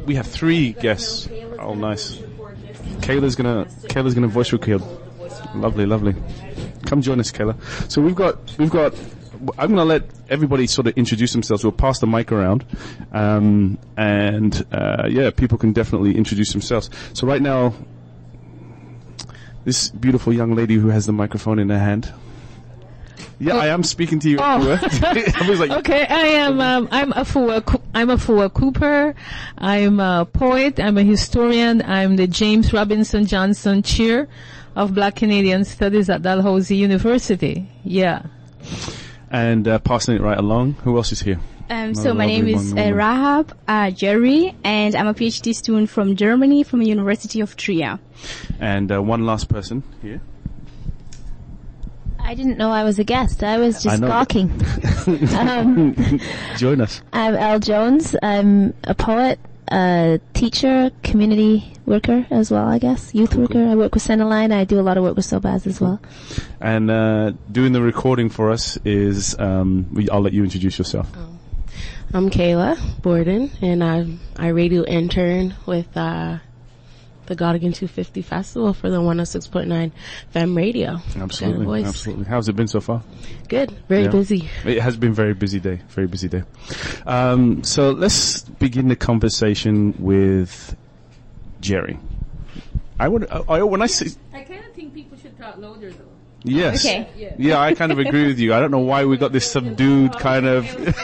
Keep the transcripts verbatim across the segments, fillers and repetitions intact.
we have three guests. Oh, nice. Kayla's gonna Kayla's gonna voice record. Lovely, lovely. Come join us, Kayla. So we've got we've got. I'm gonna let everybody sort of introduce themselves. We'll pass the mic around, um, and uh, yeah, people can definitely introduce themselves. So right now, this beautiful young lady who has the microphone in her hand. Yeah, oh. I am speaking to you. Oh. I was like, okay, I am. Um, I'm Afua. I'm Afua Cooper. I'm a poet. I'm a historian. I'm the James Robinson Johnson Chair of Black Canadian Studies at Dalhousie University. Yeah. And uh, passing it right along. Who else is here? Um, so my name is uh, Rahab uh, Jerry, and I'm a PhD student from Germany, from the University of Trier. And uh, one last person here. I didn't know I was a guest. I was just gawking. um, Join us. I'm Elle Jones. I'm a poet, a teacher, community worker as well, I guess. Youth cool, worker. Cool. I work with Centerline. I do a lot of work with Sobaz as well. And uh, doing the recording for us is, um, we, I'll let you introduce yourself. Oh. I'm Kayla Borden, and I'm I radio intern with uh, the God Again two fifty Festival for the one oh six point nine F E M radio. Absolutely, kind of absolutely. How's it been so far? Good, very yeah. busy. It has been a very busy day, very busy day. Um, so let's begin the conversation with Jerry. I would, I, I when I see. I kind of think people should talk louder though. Yes. Okay. Yeah. yeah, I kind of agree with you. I don't know why we got this subdued kind of.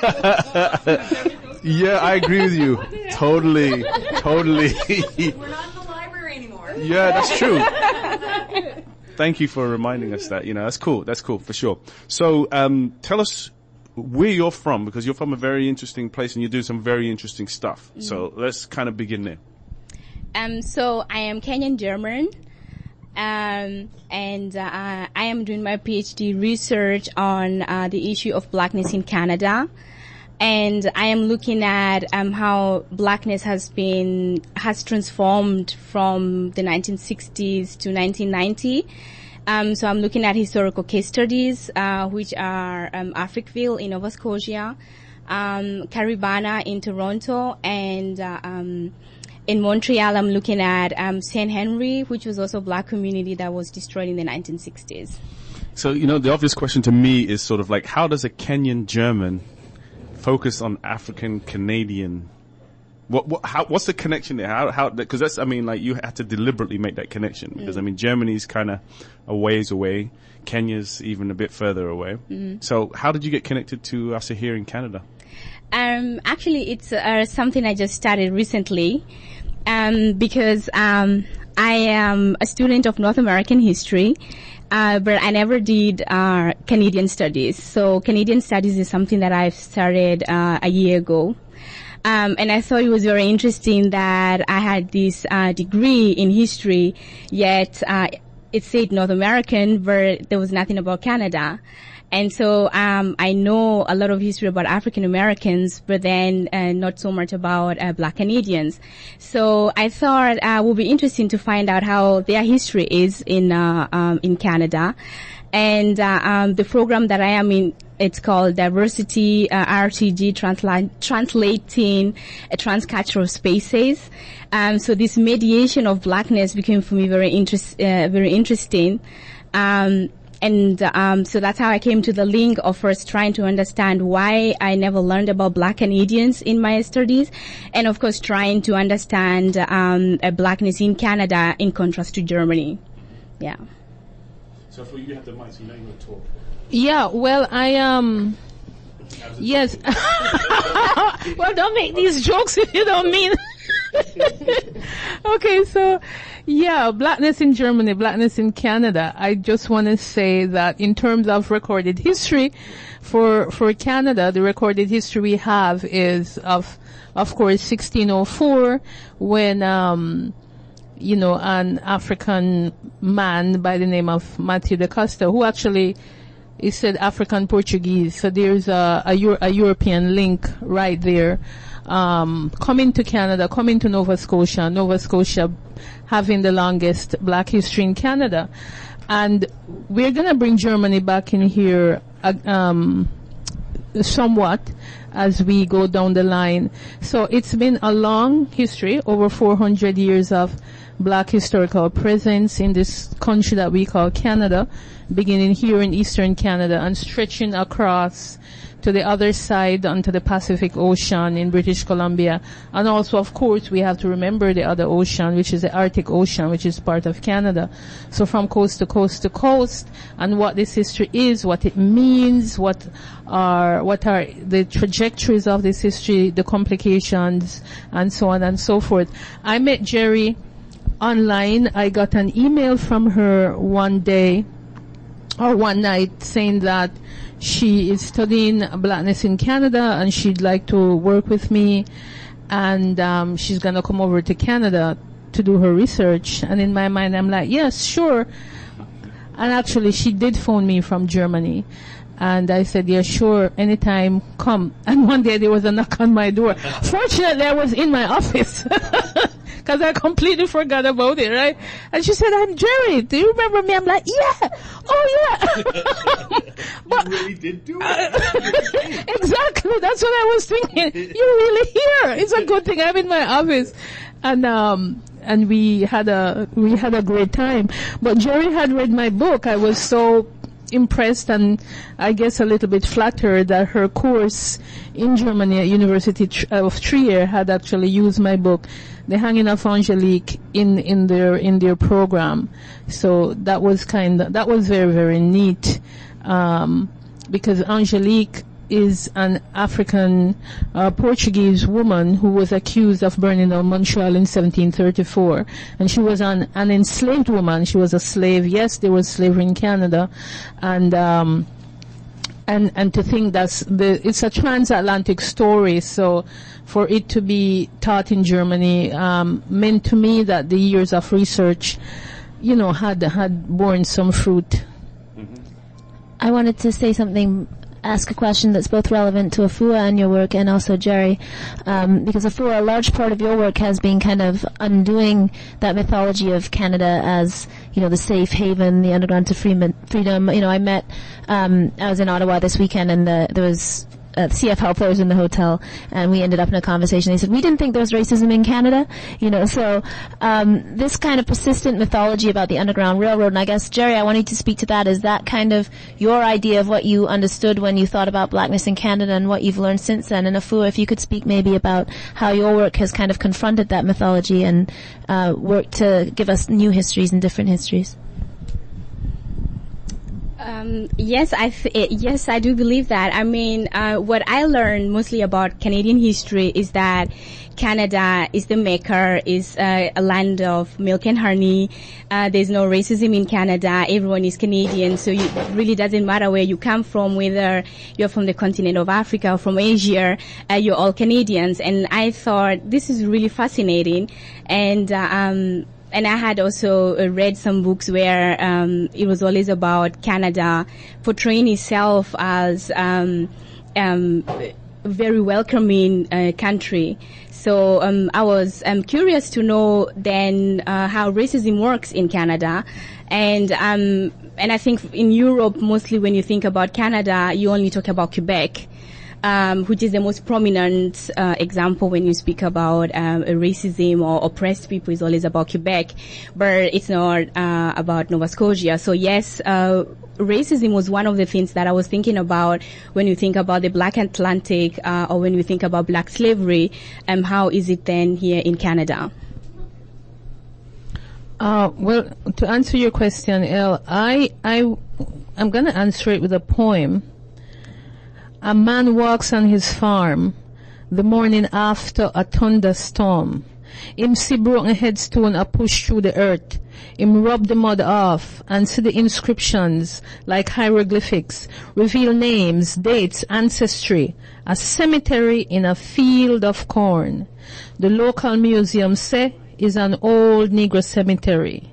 Yeah, I agree with you. Totally, totally. We're not in the library anymore. Yeah, that's true. Thank you for reminding us that. You know, that's cool. That's cool for sure. So, um, tell us where you're from, because you're from a very interesting place and you do some very interesting stuff. Mm-hmm. So let's kind of begin there. Um, so I am Kenyan German. Um, and uh, I am doing my PhD research on uh, the issue of blackness in Canada, and I am looking at um, how blackness has been has transformed from the nineteen sixties to nineteen ninety. Um, so I'm looking at historical case studies, uh, which are um, Africville in Nova Scotia, um, Caribana in Toronto, and uh, um, in Montreal, I'm looking at um, Saint Henry, which was also a black community that was destroyed in the nineteen sixties. So, you know, the obvious question to me is sort of like, how does a Kenyan German focus on African Canadian? What, what, how, what's the connection there? How, how, because that's, I mean, like, you had to deliberately make that connection, because, mm. I mean, Germany's kind of a ways away. Kenya's even a bit further away. Mm. So how did you get connected to us here in Canada? Um, actually, it's uh, something I just started recently. Um, because um, I am a student of North American history, uh, but I never did uh, Canadian studies. So Canadian studies is something that I've started uh, a year ago. Um, and I thought it was very interesting that I had this uh, degree in history, yet uh, it said North American, but there was nothing about Canada. And so um, I know a lot of history about African Americans, but then uh, not so much about uh, Black Canadians. So I thought uh, it would be interesting to find out how their history is in uh, um, in Canada. And uh, um, the program that I am in, it's called Diversity uh, R T G, transla- Translating uh, Transcultural Spaces. Um, so this mediation of blackness became for me very interest, uh, very interesting. Um, And um, so that's how I came to the link of first trying to understand why I never learned about Black Canadians in my studies, and of course trying to understand um, uh, blackness in Canada in contrast to Germany. Yeah. So for you have the mic, so you know you want to talk. Yeah, well, I um, yes. Well, don't make these jokes if you don't mean. Okay, so. Yeah, blackness in Germany, blackness in Canada. I just want to say that in terms of recorded history, for for Canada, the recorded history we have is of, of course, sixteen oh four, when, um, you know, an African man by the name of Matthew da Costa, who actually, he said African Portuguese, so there's a, a, Euro- a European link right there. Um, coming to Canada, coming to Nova Scotia, Nova Scotia having the longest black history in Canada. And we're going to bring Germany back in here, uh, um, somewhat as we go down the line. So it's been a long history, over four hundred years of black historical presence in this country that we call Canada, beginning here in eastern Canada and stretching across to the other side onto the Pacific Ocean in British Columbia. And also, of course, we have to remember the other ocean, which is the Arctic Ocean, which is part of Canada. So from coast to coast to coast, and what this history is, what it means, what are, what are the trajectories of this history, the complications, and so on and so forth. I met Jerry online. I got an email from her one day or one night saying that she is studying blackness in Canada and she'd like to work with me, and um, she's going to come over to Canada to do her research. And in my mind, I'm like, yes, sure. And actually, she did phone me from Germany. And I said, yeah, sure, anytime, come. And one day there was a knock on my door. Fortunately, I was in my office because I completely forgot about it, right? And she said, I'm Jerry. Do you remember me? I'm like, yeah. Oh, yeah. But, you really did do it. Exactly. That's what I was thinking. You're really here. It's a good thing I'm in my office. And, um, and we had a, we had a great time. But Jerry had read my book. I was so impressed and I guess a little bit flattered that her course in Germany at University of Trier had actually used my book, The Hanging of Angelique, in, in their in their program. So that was kind of, that was very, very neat, um, because Angelique is an African uh, Portuguese woman who was accused of burning down Montreal in seventeen thirty-four, and she was an, an enslaved woman. She was a slave. Yes, there was slavery in Canada, and um, and and to think that's the it's a transatlantic story. So for it to be taught in Germany um, meant to me that the years of research, you know, had had borne some fruit. Mm-hmm. I wanted to say something. Ask a question that's both relevant to Afua and your work, and also Jerry, um, because Afua, a large part of your work has been kind of undoing that mythology of Canada as, you know, the safe haven, the underground to freedom. freedom. You know, I met, um, I was in Ottawa this weekend, and the, there was uh, C F Helper was in the hotel, and we ended up in a conversation. They said, we didn't think there was racism in Canada, you know, so um, this kind of persistent mythology about the Underground Railroad, and I guess, Jerry, I wanted to speak to that. Is that kind of your idea of what you understood when you thought about blackness in Canada and what you've learned since then? And Afua, if you could speak maybe about how your work has kind of confronted that mythology and uh, worked to give us new histories and different histories. Um, yes, I th- yes, I do believe that. I mean, uh, what I learned mostly about Canadian history is that Canada is the maker, is uh, a land of milk and honey. Uh, there's no racism in Canada. Everyone is Canadian, so it really doesn't matter where you come from, whether you're from the continent of Africa or from Asia, uh, you're all Canadians. And I thought this is really fascinating. And, uh, um, And I had also uh, read some books where um, it was always about Canada portraying itself as um, um, a very welcoming uh, country. So um, I was um, curious to know then uh, how racism works in Canada. And um, and I think in Europe, mostly when you think about Canada, you only talk about Quebec. Um, which is the most prominent uh, example when you speak about um, racism or oppressed people, is always about Quebec, but it's not uh, about Nova Scotia. So yes, uh, racism was one of the things that I was thinking about when you think about the Black Atlantic uh, or when you think about black slavery. Um, how is it then here in Canada? Uh, well, to answer your question, Elle, I, I, I'm going to answer it with a poem. A man walks on his farm the morning after a thunderstorm. Him see broken headstone a push through the earth. Him rub the mud off and see the inscriptions like hieroglyphics, reveal names, dates, ancestry. A cemetery in a field of corn. The local museum say is an old Negro cemetery.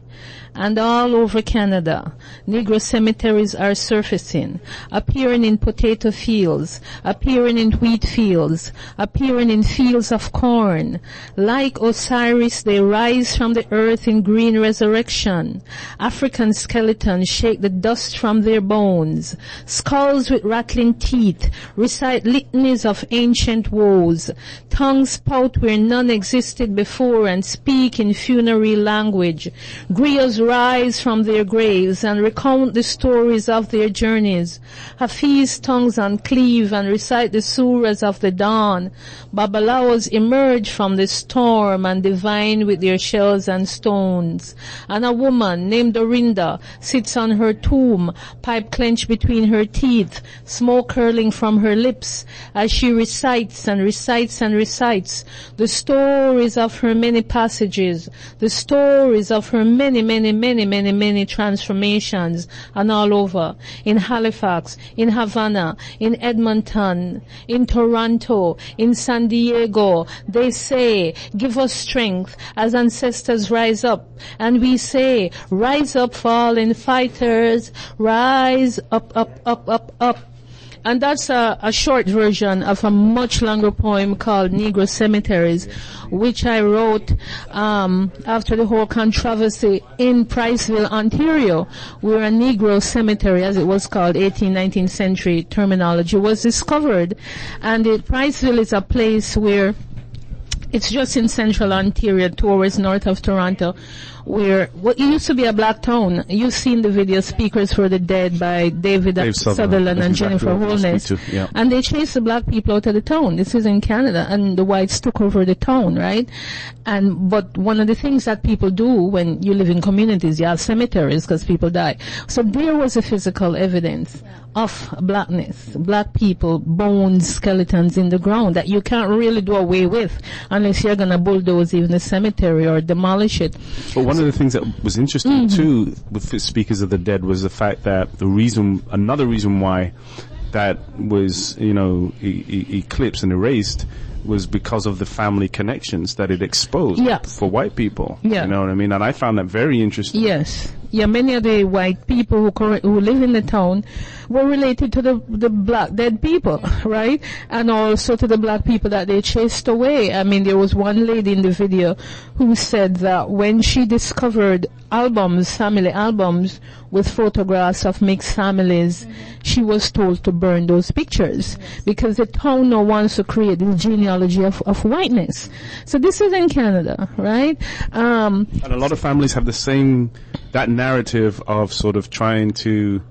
And all over Canada, Negro cemeteries are surfacing, appearing in potato fields, appearing in wheat fields, appearing in fields of corn. Like Osiris, they rise from the earth in green resurrection. African skeletons shake the dust from their bones. Skulls with rattling teeth recite litanies of ancient woes. Tongues spout where none existed before and speak in funerary language. Griots rise from their graves and recount the stories of their journeys. Hafiz tongues uncleave and recite the surahs of the dawn. Babalaos emerge from the storm and divine with their shells and stones. And a woman named Dorinda sits on her tomb, pipe clenched between her teeth, smoke curling from her lips, as she recites and recites and recites the stories of her many passages, the stories of her many, many, many, many, many transformations, and all over, in Halifax, in Havana, in Edmonton, in Toronto, in San Diego. They say, give us strength as ancestors rise up. And we say, rise up, fallen fighters, rise up, up, up, up, up. And that's a, a short version of a much longer poem called Negro Cemeteries, which I wrote um, after the whole controversy in Priceville, Ontario, where a Negro cemetery, as it was called, eighteenth, nineteenth century terminology, was discovered. And it, Priceville is a place where it's just in central Ontario, two hours north of Toronto, where what used to be a black town. You've seen the video Speakers for the Dead by David Dave Sutherland, Sutherland and exactly Jennifer Holness. Yeah. And they chased the black people out of the town. This is in Canada, and the whites took over the town, right? And but one of the things that people do when you live in communities, you have cemeteries because people die. So there was a physical evidence of blackness, black people, bones, skeletons in the ground that you can't really do away with unless you're going to bulldoze even the cemetery or demolish it. But one of the things that was interesting mm-hmm. too with the Speakers of the Dead was the fact that the reason, another reason why that was, you know, e- e- eclipsed and erased was because of the family connections that it exposed yeah. for white people. Yeah. You know what I mean? And I found that very interesting. Yes. Yeah, many of the white people who current, who live in the town were related to the the black dead people, right? And also to the black people that they chased away. I mean, there was one lady in the video who said that when she discovered albums, family albums with photographs of mixed families, mm-hmm. she was told to burn those pictures yes. because the town now wants to create this genealogy of, of whiteness. So this is in Canada, right? Um, and a lot of families have the same, that narrative of sort of trying to,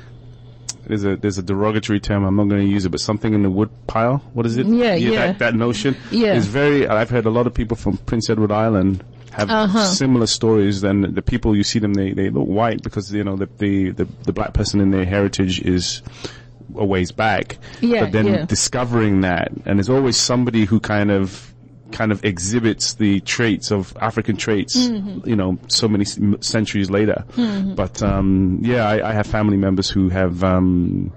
there's a there's a derogatory term, I'm not going to use it, but something in the wood pile. What is it? Yeah, yeah. yeah. That, that notion yeah. is very, I've heard a lot of people from Prince Edward Island have uh-huh. similar stories. Than the people you see them, they, they look white because, you know, the, the, the, the black person in their heritage is a ways back. Yeah, but then yeah. discovering that, and there's always somebody who kind of, kind of exhibits the traits of African traits, mm-hmm. you know, so many c- centuries later. Mm-hmm. But, um, yeah, I, I have family members who have, um,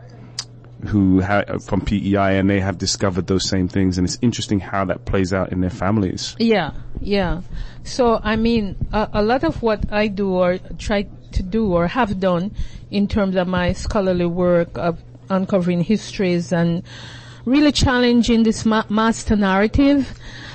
who ha- from P E I, and they have discovered those same things, and it's interesting how that plays out in their families. Yeah, yeah. So, I mean, a, a lot of what I do or try to do or have done in terms of my scholarly work of uncovering histories and really challenging this ma- master narrative,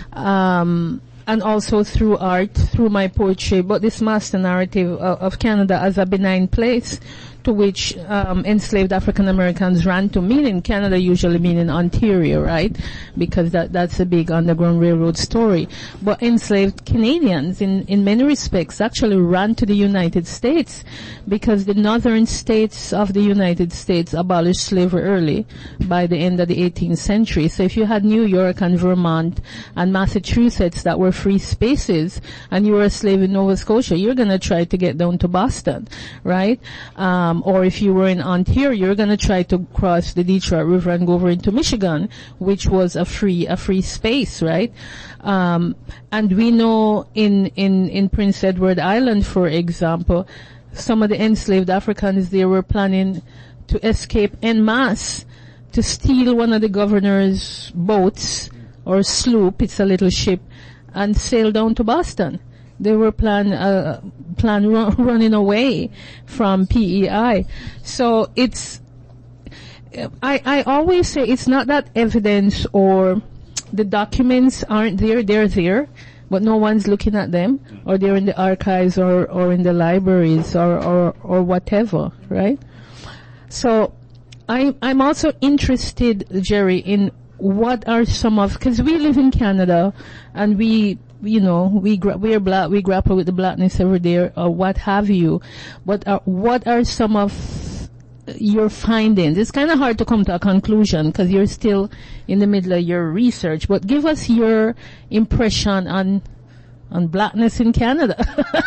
um, and also through art, through my poetry, but this master narrative of, of Canada as a benign place to which um, enslaved African Americans ran to, meaning Canada usually meaning Ontario, right? Because that that's a big Underground Railroad story. But enslaved Canadians, in, in many respects, actually ran to the United States because the northern states of the United States abolished slavery early by the end of the eighteenth century. So if you had New York and Vermont and Massachusetts that were free spaces and you were a slave in Nova Scotia, you're going to try to get down to Boston, right? Um, or if you were in Ontario, you're going to try to cross the Detroit River and go over into Michigan, which was a free, a free space, right? Um, and we know in, in, in Prince Edward Island, for example, some of the enslaved Africans, they were planning to escape en masse, to steal one of the governor's boats or sloop, it's a little ship, and sail down to Boston. they were plan uh, plan run, running away from P E I. So it's I I always say it's not that evidence or the documents aren't there, they're there, but no one's looking at them, or they're in the archives or, or in the libraries or, or, or whatever, right? So I, I'm also interested, Jerry, in what are some of, because we live in Canada and we, you know, we gra- we're black, we grapple with the blackness every day or what have you, but are, what are some of your findings? It's kind of hard to come to a conclusion because you're still in the middle of your research, but give us your impression on on blackness in Canada.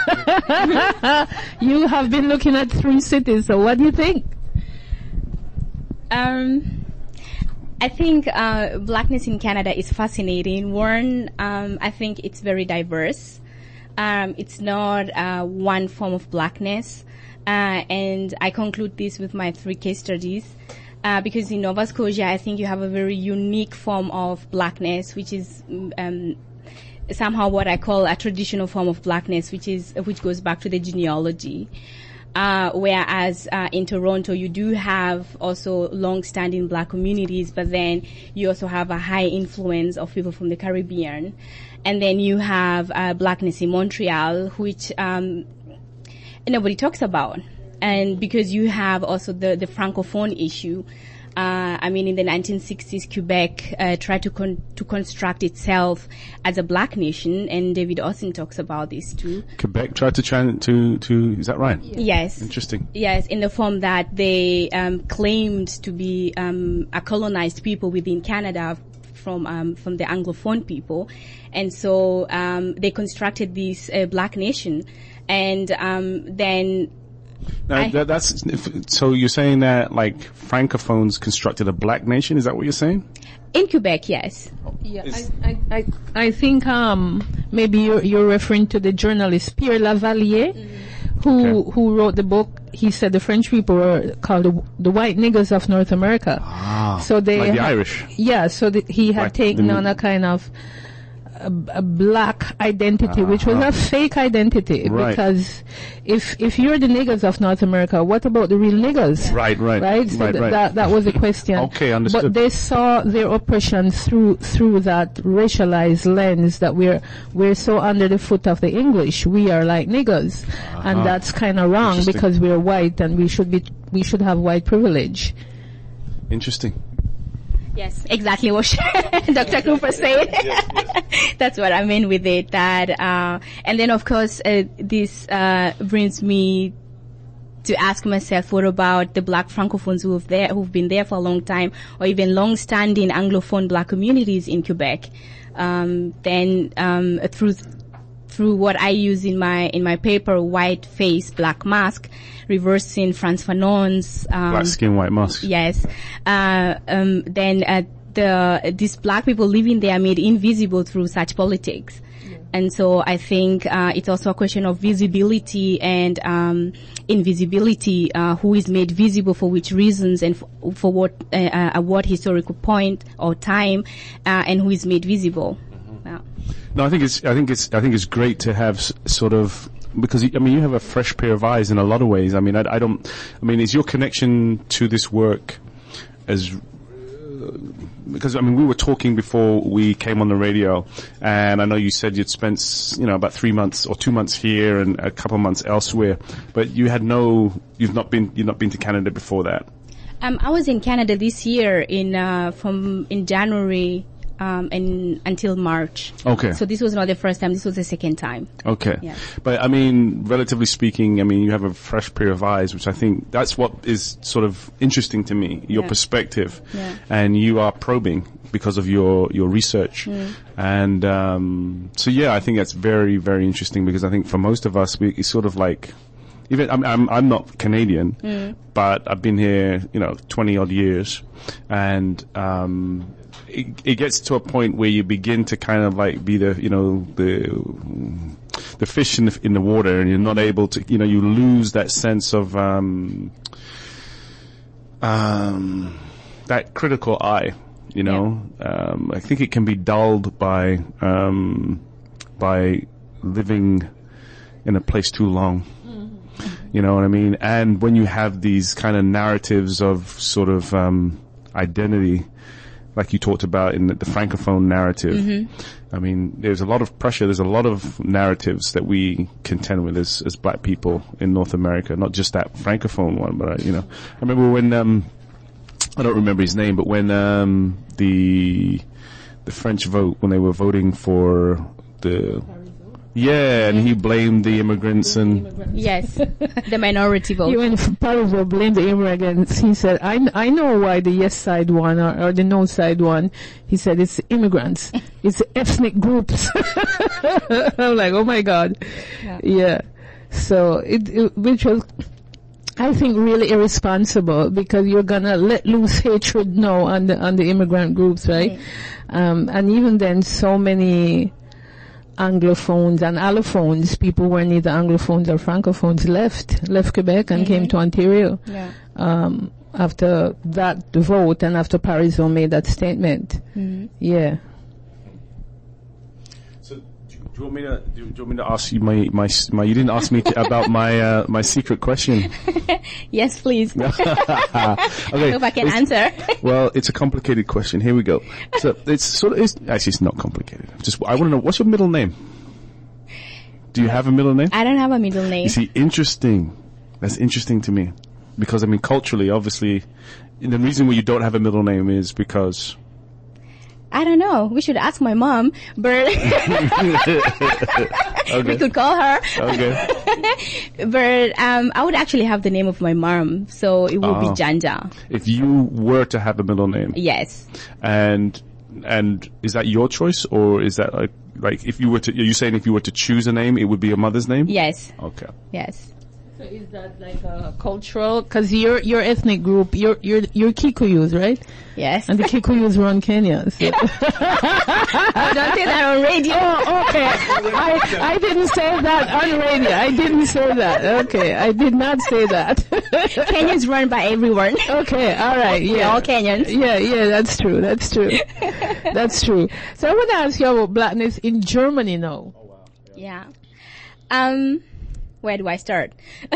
You have been looking at three cities, so what do you think? Um, I think uh, blackness in Canada is fascinating. One, um, I think it's very diverse. Um, it's not uh, one form of blackness. Uh, and I conclude this with my three case studies, uh, because in Nova Scotia, I think you have a very unique form of blackness, which is um, somehow what I call a traditional form of blackness, which is which goes back to the genealogy. Uh, whereas uh, in Toronto, you do have also long-standing black communities, but then you also have a high influence of people from the Caribbean, and then you have uh, blackness in Montreal, which um, nobody talks about. And because you have also the, the Francophone issue, uh, I mean, in the nineteen sixties, Quebec uh, tried to con- to construct itself as a black nation, and David Austin talks about this too. Quebec tried to try to, to, is that right? Yes. Interesting. Yes, in the form that they um, claimed to be um, a colonized people within Canada from um, from the Anglophone people, and so um, they constructed this uh, black nation. And um, then, now, I, that, that's so you're saying that like francophones constructed a black nation? Is that what you're saying? In Quebec, yes. Yeah, I, I, I, I think um, maybe you're, you're referring to the journalist Pierre Lavalier, mm-hmm. who okay. who wrote the book. He said the French people were called the, the white niggers of North America. Ah, so they like the ha- Irish. Yeah, so the, he had Right. taken The- on a kind of a, a black identity, which was Uh-huh. a fake identity. Right. Because if if you're the niggers of North America, what about the real niggers? Right, right, Right. So right, th- right. that that was the question. Okay, understood. But they saw their oppression through through that racialized lens that we're we're so under the foot of the English. We are like niggers, Uh-huh. and that's kind of wrong Interesting. because we're white and we should be we should have white privilege. Interesting. Yes, exactly what Doctor Cooper said. That's what I mean with it. That, uh, and then of course, uh, this uh, brings me to ask myself, what about the black francophones who have there, who've been there for a long time, or even long-standing Anglophone black communities in Quebec? Um, then um, through through what I use in my in my paper, White Face, Black Mask, reversing Frantz Fanon's um, Black skin, white mask. Yes. Uh, um, then uh, the these black people living there are made invisible through such politics. Yeah. And so I think uh, it's also a question of visibility and um, invisibility. Uh, who is made visible for which reasons and for, for what uh, uh, at what historical point or time, uh, and who is made visible. Mm-hmm. Yeah. No, I think it's, I think it's, I think it's great to have s- sort of, because, I mean, you have a fresh pair of eyes in a lot of ways. I mean, I, I don't, I mean, is your connection to this work as, uh, because, I mean, we were talking before we came on the radio, and I know you said you'd spent, s- you know, about three months or two months here and a couple of months elsewhere, but you had no, you've not been, you've not been to Canada before that. Um, I was in Canada this year in, uh, from, in January, Um, and until March. Okay. So this was not the first time, this was the second time. Okay. Yeah. But I mean, relatively speaking, I mean, you have a fresh pair of eyes, which I think that's what is sort of interesting to me, your Yeah. perspective. Yeah. And you are probing because of your, your research. Mm. And, um, so yeah, I think that's very, very interesting because I think for most of us, we, it's sort of like, even, I'm, I'm, I'm not Canadian, Mm. but I've been here, you know, twenty odd years. And, um, It, it gets to a point where you begin to kind of like be the, you know, the the fish in the in the water, and you're not able to, you know, you lose that sense of um, um, that critical eye. You know, yeah. um, I think it can be dulled by um, by living in a place too long. You know what I mean? And when you have these kind of narratives of sort of um, identity, like you talked about in the, the Francophone narrative, mm-hmm. I mean, there's a lot of pressure. There's a lot of narratives that we contend with as, as black people in North America, not just that Francophone one, but, uh, you know, I remember when, um, I don't remember his name, but when um, the the French vote, when they were voting for the... Yeah, and he blamed the immigrants and... Yes, the minority vote. He went Parizeau blamed the immigrants. He said, I, I know why the yes side won or, or the no side won. He said, it's immigrants. It's ethnic groups. I'm like, oh my God. Yeah. yeah. So, it, it, which was, I think, really irresponsible because you're gonna let loose hatred now on the, on the immigrant groups, right? right. Um, and even then, so many Anglophones and allophones, people who were neither Anglophones or Francophones left, left Quebec and mm-hmm. came to Ontario. Yeah. Um, after that vote and after Parizeau made that statement. Mm-hmm. Yeah. So, do you want me to, do you want me to ask you my, my, my, you didn't ask me to, about my, uh, my secret question. Yes, please. Okay. I hope I can it's, answer. Well, it's a complicated question. Here we go. So, it's sort of, it's, actually it's not complicated. Just, I want to know, what's your middle name? Do you have a middle name? I don't have a middle name. You see, interesting. That's interesting to me. Because, I mean, culturally, obviously, the reason why you don't have a middle name is because... I don't know. We should ask my mom, but okay. we could call her. Okay. But um, I would actually have the name of my mom, so it would uh, be Janja. If you were to have a middle name, yes. And and is that your choice, or is that like like if you were to? Are you saying if you were to choose a name, it would be your mother's name? Yes. Okay. Yes. So is that like a cultural? Because your your ethnic group, you're you're you're Kikuyus, right? Yes. And the Kikuyus run Kenya. So. I don't say that on radio. Oh, okay. I I didn't say that on radio. I didn't say that. Okay, I did not say that. Kenyans run by everyone. Okay, all right. Yeah, We're all Kenyans. Yeah, yeah, that's true. That's true. That's true. So I want to ask you about blackness in Germany now. Oh wow. Yeah. yeah. Um. Where do I start?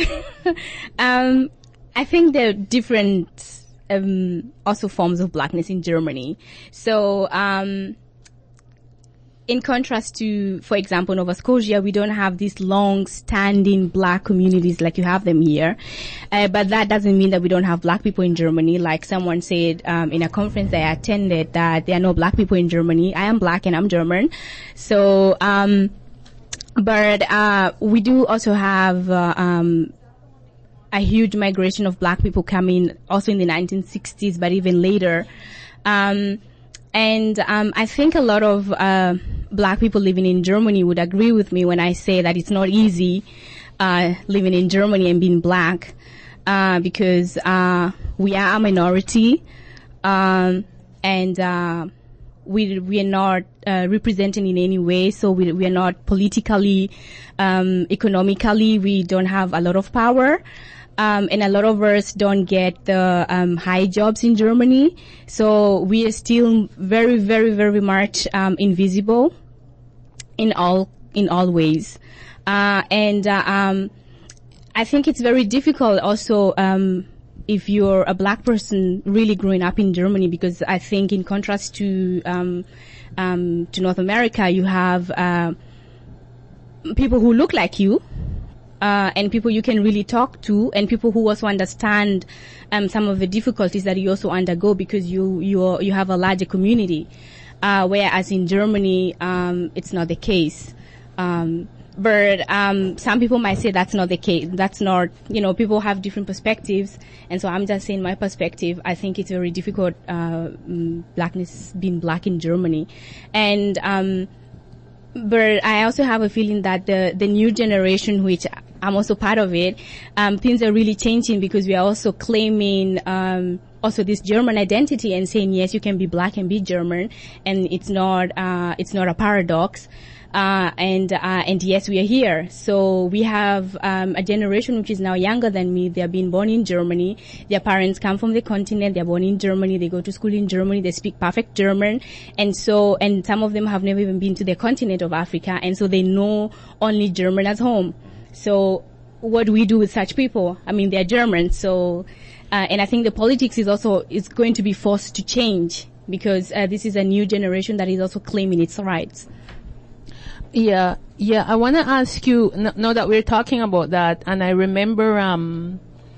um, I think there are different um, also forms of blackness in Germany. So, um, in contrast to, for example, Nova Scotia, we don't have these long-standing black communities like you have them here. Uh, but that doesn't mean that we don't have black people in Germany. Like someone said um, in a conference I attended that there are no black people in Germany. I am black and I'm German. So... Um, But uh, we do also have uh, um, a huge migration of black people coming also in the nineteen sixties, but even later. Um, and um, I think a lot of uh, black people living in Germany would agree with me when I say that it's not easy uh, living in Germany and being black uh, because uh, we are a minority um, and... Uh, We we are not uh, represented in any way, so we we are not politically, um, economically. We don't have a lot of power, um, and a lot of us don't get the um, high jobs in Germany. So we are still very, very, very much um, invisible in all in all ways, uh, and uh, um, I think it's very difficult also. Um, if you're a black person really growing up in Germany, because I think in contrast to um, um, to North America, you have uh, people who look like you, uh, and people you can really talk to, and people who also understand um, some of the difficulties that you also undergo because you you you have a larger community, uh, whereas in Germany um, it's not the case. Um, But um, some people might say that's not the case. That's not, you know, people have different perspectives. And so I'm just saying my perspective. I think it's very difficult, uh, blackness, being black in Germany. And, um, but I also have a feeling that the, the new generation, which I'm also part of it, um, things are really changing because we are also claiming, um, also this German identity and saying, yes, you can be black and be German. And it's not, uh, it's not a paradox. Uh, and, uh, and yes, we are here. So we have, um, a generation which is now younger than me. They are being born in Germany. Their parents come from the continent. They're born in Germany. They go to school in Germany. They speak perfect German. And so, and some of them have never even been to the continent of Africa. And so they know only German as home. So what do we do with such people? I mean, they're German, so, uh, and I think the politics is also, is going to be forced to change because uh, this is a new generation that is also claiming its rights. Yeah, yeah. I want to ask you, n- now that we're talking about that, and I remember um,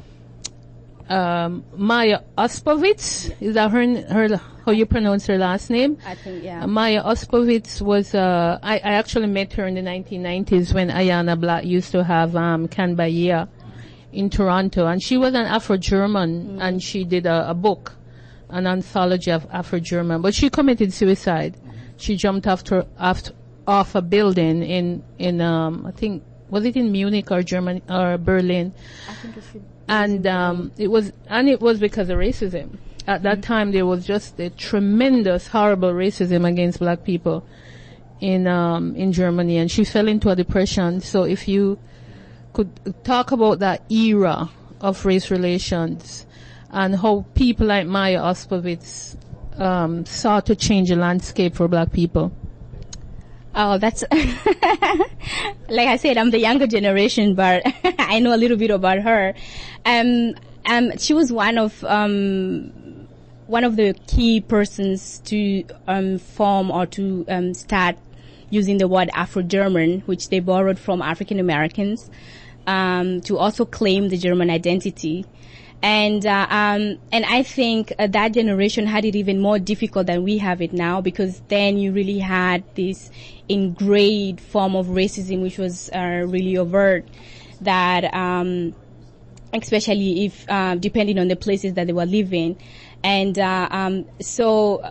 um, Maya Ospovitz, is that her, her, how you pronounce her last name? I think, yeah. Uh, Maya Ospovitz was, uh, I, I actually met her in the nineteen nineties when Ayana Blatt used to have um, Can Bahia in Toronto, and she was an Afro-German, mm. and she did a, a book, an anthology of Afro-German, but she committed suicide. She jumped after, after, off a building in, in, um, I think, was it in Munich or Germany or Berlin? I think it should. And, um, it was, and it was because of racism. At that time, there was just a tremendous, horrible racism against black people in, um, in Germany, and she fell into a depression. So if you could talk about that era of race relations and how people like Maya Ospovitz, um, sought to change the landscape for black people. Oh, that's, like I said, I'm the younger generation, but I know a little bit about her. Um, um, she was one of, um, one of the key persons to, um, form or to, um, start using the word Afro-German, which they borrowed from African Americans, um, to also claim the German identity. And, uh, um, and I think uh, that generation had it even more difficult than we have it now, because then you really had this ingrained form of racism, which was, uh, really overt, that, um, especially if, uh, depending on the places that they were living. And, uh, um, so,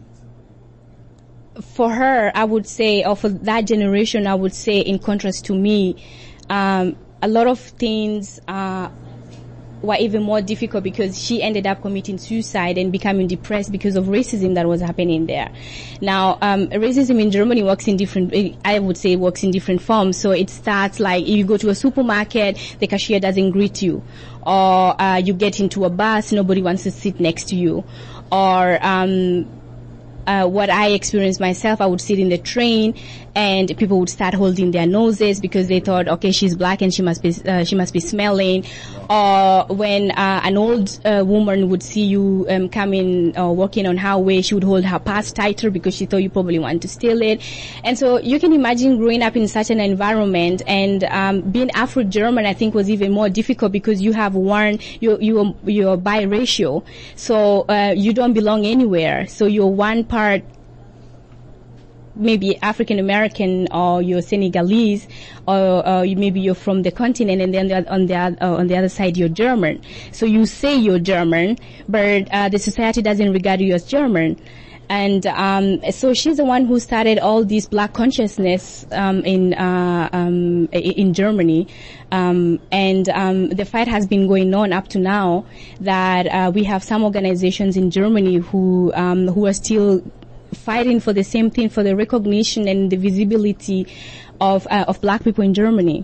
for her, I would say, or for that generation, I would say, in contrast to me, um, a lot of things, uh, were even more difficult because she ended up committing suicide and becoming depressed because of racism that was happening there. Now, um, racism in Germany works in different, I would say works in different forms. So it starts like if you go to a supermarket, the cashier doesn't greet you. Or, uh, you get into a bus, nobody wants to sit next to you. Or, um, Uh, what I experienced myself, I would sit in the train and people would start holding their noses because they thought, okay, she's black and she must be, uh, she must be smelling. Or when, uh, an old, uh, woman would see you, um, coming or walking on her way, she would hold her purse tighter because she thought you probably want to steal it. And so you can imagine growing up in such an environment, and, um, being Afro-German, I think, was even more difficult because you have one, you're, you're, you're biracial. So, uh, you don't belong anywhere. So you're one part Part, maybe African American, or you're Senegalese, or uh, you, maybe you're from the continent, and then on the uh, on the other side you're German. So you say you're German, but uh, the society doesn't regard you as German. And um, so she's the one who started all this black consciousness um, in uh, um, in Germany, um, and um, the fight has been going on up to now. That uh, we have some organizations in Germany who um, who are still fighting for the same thing, for the recognition and the visibility of uh, of black people in Germany.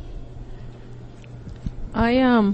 I um.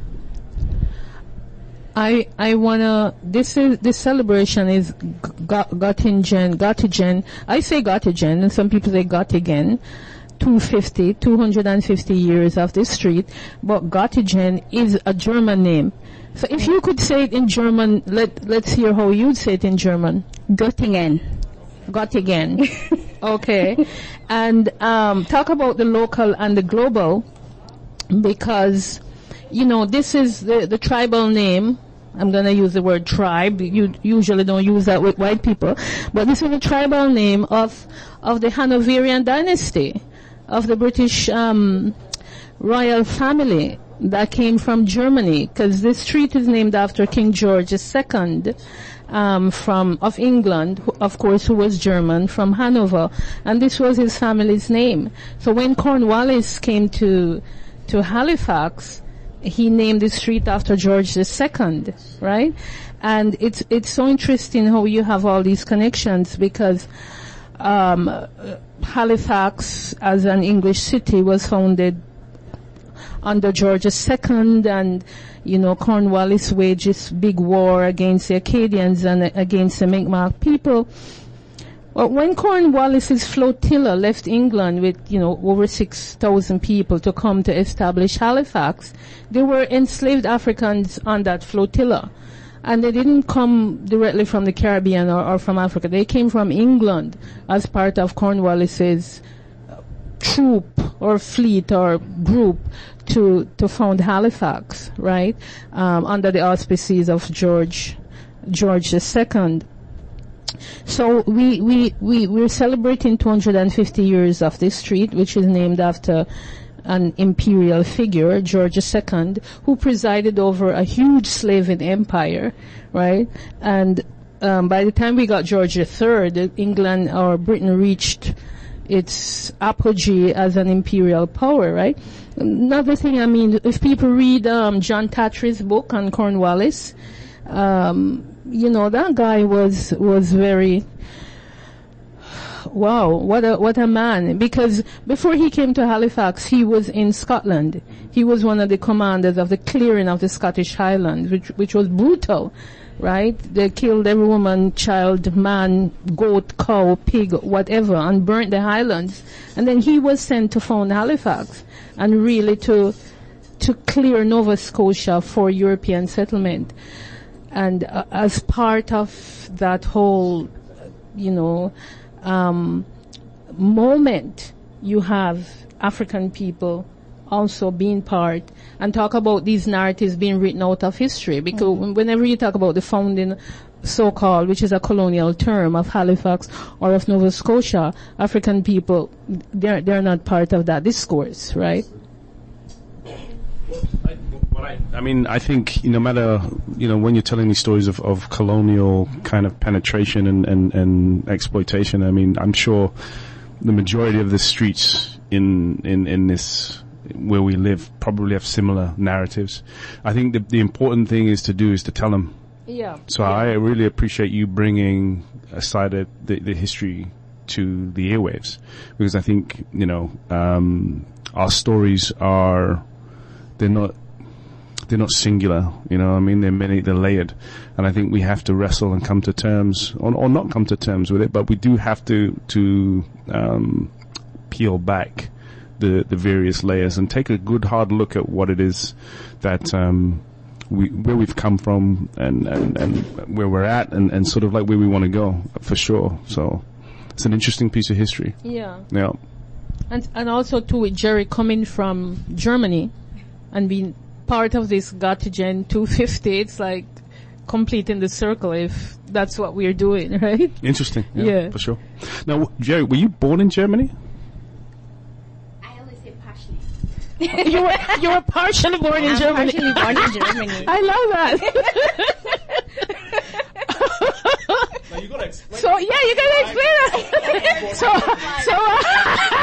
I I wanna. This is this celebration is Göttingen. Göttingen. I say Göttingen, and some people say Göttingen. two hundred fifty, two hundred fifty years of this street, but Göttingen is a German name. So if you could say it in German, let let's hear how you'd say it in German. Göttingen. Göttingen. Okay, and um, talk about the local and the global, because you know this is the the tribal name. I'm going to use the word tribe. You usually don't use that with white people. But this is a tribal name of of the Hanoverian dynasty, of the British um, royal family that came from Germany, because this street is named after King George the Second um, from of England, who, of course, who was German, from Hanover. And this was his family's name. So when Cornwallis came to to Halifax, he named the street after George the Second, right? And it's it's so interesting how you have all these connections, because um, Halifax, as an English city, was founded under George the Second, and you know Cornwallis waged this big war against the Acadians and against the Mi'kmaq people. Well, when Cornwallis's flotilla left England with, you know, over six thousand people to come to establish Halifax, there were enslaved Africans on that flotilla. And they didn't come directly from the Caribbean or, or from Africa. They came from England as part of Cornwallis's troop or fleet or group to, to found Halifax, right? Um, under the auspices of George, George the Second. So we, we, we, we're celebrating two hundred fifty years of this street, which is named after an imperial figure, George the Second, who presided over a huge slaving empire, right? And um, by the time we got George the Third, England or Britain reached its apogee as an imperial power, right? Another thing, I mean, if people read um, John Tattery's book on Cornwallis, um, you know, that guy was was very... Wow, what a what a man! Because before he came to Halifax, he was in Scotland. He was one of the commanders of the clearing of the Scottish Highlands, which which was brutal, right? They killed every woman, child, man, goat, cow, pig, whatever, and burnt the Highlands. And then he was sent to found Halifax and really to to clear Nova Scotia for European settlement. And uh, as part of that whole, you know, Um, moment, you have African people also being part and talk about these narratives being written out of history, because mm-hmm. whenever you talk about the founding, so-called, which is a colonial term, of Halifax or of Nova Scotia, African people, they're, they're not part of that discourse, right? I, what I, I mean, I think no matter, you know, when you're telling these stories of, of colonial kind of penetration and, and, and exploitation, I mean, I'm sure the majority of the streets in, in, in this, where we live, probably have similar narratives. I think the, the important thing is to do is to tell them. Yeah. So yeah. I really appreciate you bringing aside the, the, the history to the airwaves, because I think, you know, um, our stories are, they're not, they're not singular, you know what I mean? They're many, they're layered. And I think we have to wrestle and come to terms, or, or not come to terms with it, but we do have to, to, um, peel back the, the various layers and take a good hard look at what it is that, um, we, where we've come from and, and, and where we're at and, and sort of like where we want to go, for sure. So it's an interesting piece of history. Yeah. Yeah. And, and also too, with Jerry coming from Germany and being part of this Göttingen two fifty, it's like completing the circle if that's what we're doing, right? Interesting. Yeah, yeah. For sure. Now, Jerry, were you born in Germany? I only say partially. you were you were partially born in I'm Germany. partially born in Germany. I love that. Now you gotta explain. So yeah, you gotta explain that. so so. Uh,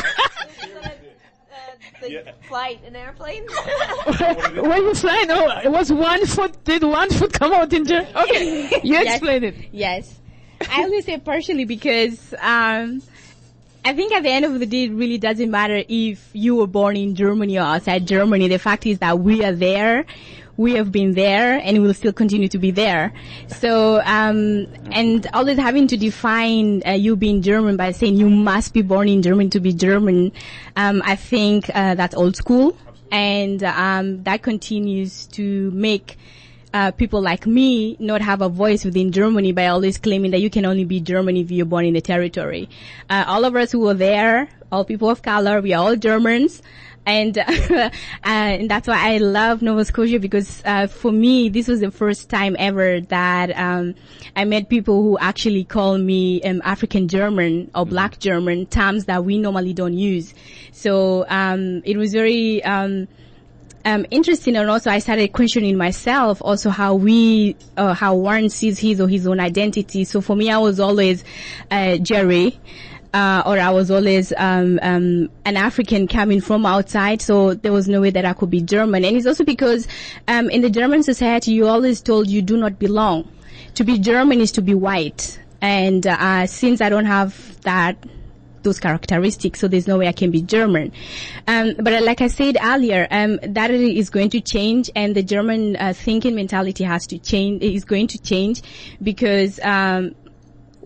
The Yeah. flight, an airplane. when you flying, oh, it was one foot. Did one foot come out in Germany? Okay, you Yes. explain it. Yes. I only say partially because um, I think at the end of the day, it really doesn't matter if you were born in Germany or outside Germany. The fact is that we are there. We have been there and we will still continue to be there. So, um, and always having to define uh, you being German by saying you must be born in Germany to be German, um, I think uh, that's old school. And um, that continues to make uh, people like me not have a voice within Germany by always claiming that you can only be German if you're born in the territory. Uh, all of us who were there, all people of color, we are all Germans. And, uh, and that's why I love Nova Scotia, because uh, for me, this was the first time ever that um, I met people who actually call me um, African German or Black German, terms that we normally don't use. So um, it was very um, um, interesting, and also I started questioning myself, also how we, uh, how Warren sees his or his own identity. So for me, I was always uh, Jerry. Uh, or I was always um, um, an African coming from outside, so there was no way that I could be German. And it's also because um, in the German society, you always told you do not belong. To be German is to be white, and uh, since I don't have that, those characteristics, so there's no way I can be German. Um, but like I said earlier, um, that is going to change, and the German uh, thinking mentality has to change. Is going to change because. Um,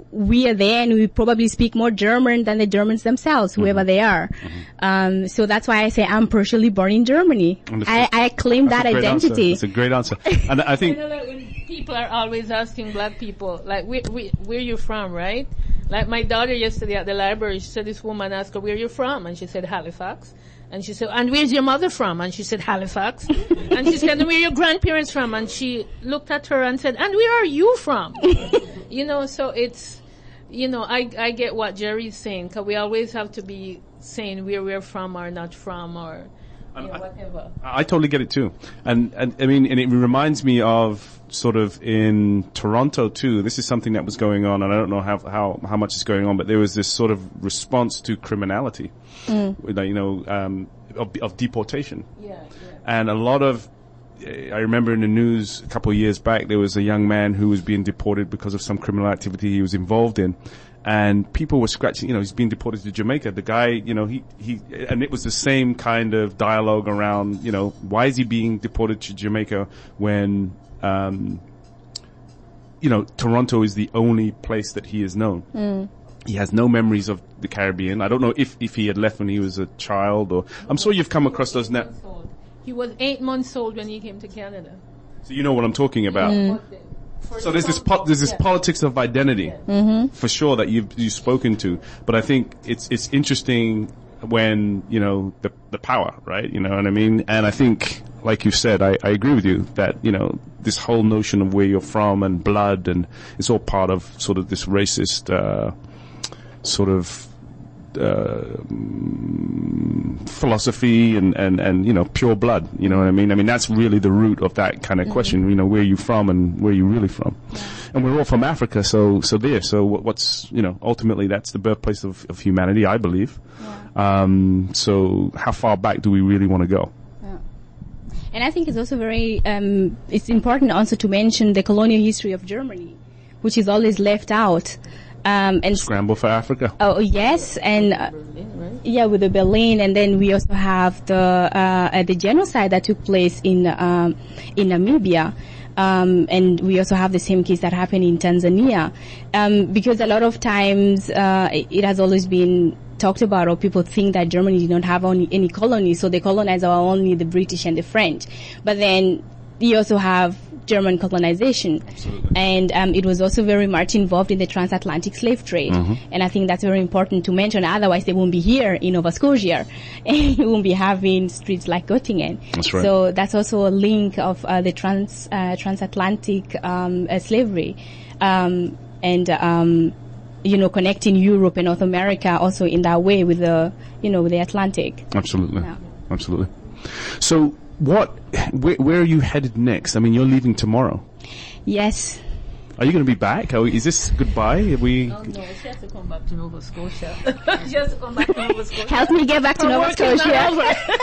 we are there and we probably speak more German than the Germans themselves, whoever Mm-hmm. they are. Mm-hmm. Um, so that's why I say I'm partially born in Germany. I, I claim That's that a great identity. Answer. That's a great answer. And I think You know, like when people are always asking black people, like, where, where, where you from, right? Like my daughter yesterday at the library, she said this woman asked her, where you from? And she said, Halifax. And she said, and where's your mother from? And she said, Halifax. And she said, and where are your grandparents from? And she looked at her and said, and where are you from? You know, so it's, you know, I, I get what Jerry's saying, because we always have to be saying where we're from or not from or, you know, whatever. I totally get it too. And, and I mean, and it reminds me of sort of in Toronto too. This is something that was going on, and I don't know how, how, how much is going on, but there was this sort of response to criminality, mm. like, you know, um, of, of deportation. Yeah, yeah. And a lot of, I remember in the news a couple of years back, there was a young man who was being deported because of some criminal activity he was involved in. And people were scratching, you know, he's being deported to Jamaica. The guy, you know, he, he, and it was the same kind of dialogue around, you know, why is he being deported to Jamaica when, um, you know, Toronto is the only place that he is known. Mm. He has no memories of the Caribbean. I don't know if, if he had left when he was a child or, I'm sure you've come across those now. He was eight months old when he came to Canada. So you know what I'm talking about. Mm. So there's this po- there's this politics of identity, mm-hmm. for sure, that you've you've spoken to. But I think it's it's interesting when, you know, the the power, right? You know what I mean? And I think, like you said, I, I agree with you that, you know, this whole notion of where you're from and blood, and it's all part of sort of this racist uh, sort of uh, philosophy and, and, and, you know, pure blood, you know what I mean? I mean, that's really the root of that kind of mm-hmm. question, you know, where are you from and where are you really from? Yeah. And we're all from Africa, so, so there, so what's, you know, ultimately that's the birthplace of, of humanity, I believe. Yeah. Um, so how far back do we really want to go? Yeah. And I think it's also very, um, it's important also to mention the colonial history of Germany, which is always left out. Um, and Scramble for Africa. Oh yes, and uh, Berlin, right? Yeah, with the Berlin, and then we also have the uh, uh, the genocide that took place in um, in Namibia, um, and we also have the same case that happened in Tanzania, um, because a lot of times uh, it has always been talked about, or people think that Germany did not have only any colonies, so the colonizers are only the British and the French, but then you also have German colonization. Absolutely. And um, it was also very much involved in the transatlantic slave trade. Mm-hmm. And I think that's very important to mention. Otherwise, they won't be here in Nova Scotia, and we won't be having streets like Göttingen. That's right. So that's also a link of uh, the trans uh, transatlantic um, uh, slavery, um, and um, you know, connecting Europe and North America also in that way with the, you know, with the Atlantic. Absolutely. Yeah. Absolutely. So, what, where, where are you headed next? I mean, you're leaving tomorrow. Yes. Are you going to be back? Are we, is this goodbye? Are we? Oh, no, she has to come back to Nova Scotia. She has to come back to Nova Scotia. Help me get back to Nova Scotia.